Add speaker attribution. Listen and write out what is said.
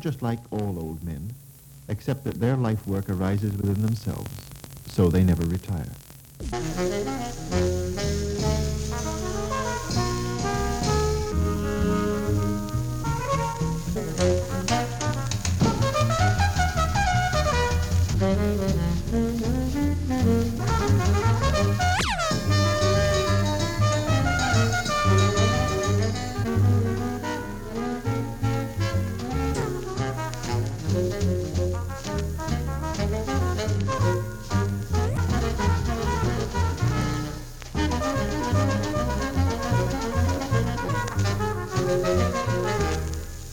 Speaker 1: just like all old men, except that their life work arises within themselves, so they never retire.